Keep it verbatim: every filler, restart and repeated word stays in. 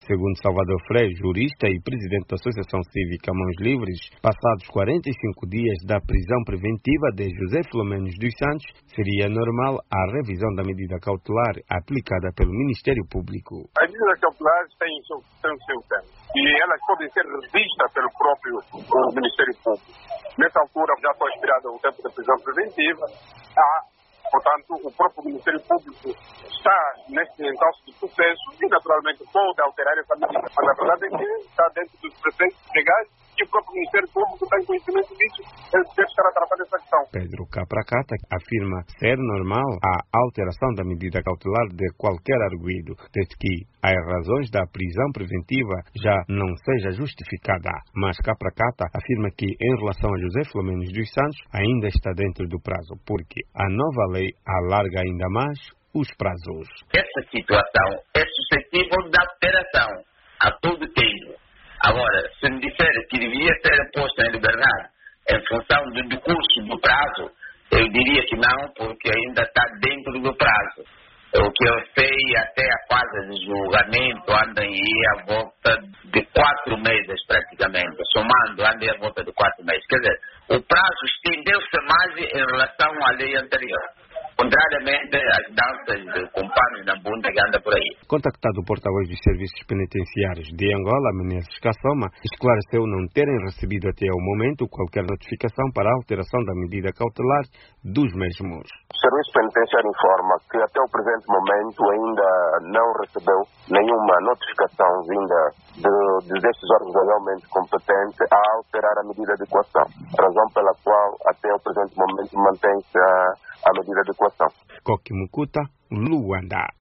Segundo Salvador Freire, jurista e presidente da Associação Cívica Mãos Livres, passados quarenta e cinco dias da prisão preventiva de José Filomeno dos Santos, seria normal a revisão da medida cautelar aplicada pelo Ministério Público. As medidas cautelares têm o seu, têm o seu tempo e elas podem ser revistas pelo próprio o Ministério Público. Nessa altura já foi expirado o tempo da prisão preventiva. Há, portanto, o próprio Ministério Público está nesse encalço de processo e, naturalmente, pode alterar essa medida. Mas a verdade é que está dentro dos preceitos legais e o próprio Ministério Público tem conhecimento disso, ele deve estar a tratar dessa questão. Pedro Capracata afirma ser normal a alteração da medida cautelar de qualquer arguido, desde que as razões da prisão preventiva já não seja justificada. Mas Capracata afirma que, em relação a José Filomeno dos Santos, ainda está dentro do prazo, porque a nova lei alarga ainda mais os prazos. Essa situação é suscetível de alteração a todo tempo. Agora, se me disser que devia ser posto em liberdade em função do decurso do prazo, eu diria que não, porque ainda está dentro do prazo. O que eu sei, até a fase de julgamento anda aí à volta de quatro meses praticamente, somando anda aí à volta de quatro meses. Quer dizer, o prazo estendeu-se mais em relação à lei anterior, contrariamente às danças de companheiros da bunda que anda por aí. Contactado o porta-voz dos Serviços Penitenciários de Angola, Menezes Kassoma, esclareceu não terem recebido até ao momento qualquer notificação para a alteração da medida cautelar dos mesmos. O Serviço Penitenciário informa que até o presente momento ainda não recebeu nenhuma notificação vinda de, de destes órgãos legalmente competentes a alterar a medida de coação, razão pela qual até o presente momento mantém-se a, a medida de coação. Koki Mukuta, Luanda.